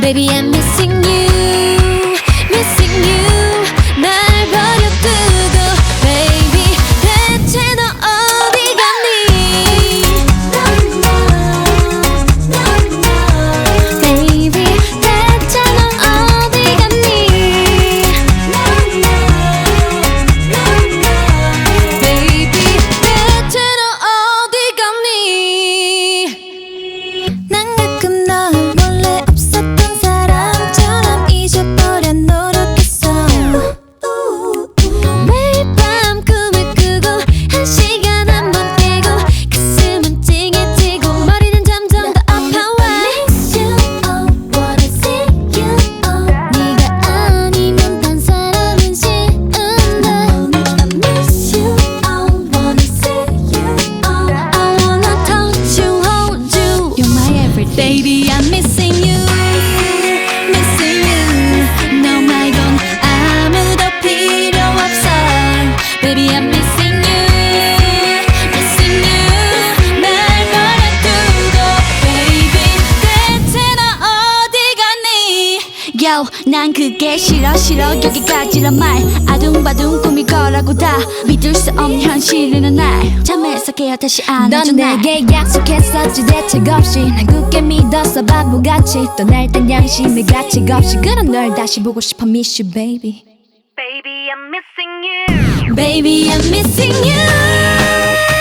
Baby I'm missing you, missing you. 날 버려두고 Baby 대체 너 어디 갔니? Baby 대체 너 어디 갔니? Baby 대체 너 어디 갔니? 난 가끔 널 몰래 없었던 사람처럼 잊어버려 노력했어. 매일 밤 꿈을 꾸고 한 시간 한 번 깨고 가슴은 찡해지고 머리는 점점 더 아파와. Miss you, oh wanna see you, oh 네가 아니면 단 사람은 싫은데. I miss you, oh wanna see you, oh I wanna touch you, hold you. You're my everything. Baby I'm missing you, missing you. 너 말곤 아무도 필요 없어. Baby I'm missing you, missing you. 날 버려두고 Baby 대체 너 어디 갔니? Yo 난 그게 싫어 여기까지란 말. 아둥바둥 꿈일 거라고 다 믿을 수 없는 현실이는 날 잠에서 깨어 다시 안아줘. 넌 내게 약속했었지 대책 없이. 난 굳게 믿었어 바보같이. 떠날 땐 양심의 가책 없이. 그런 널 다시 보고 싶어 Miss you baby. Baby, I'm missing you. Baby I'm missing you.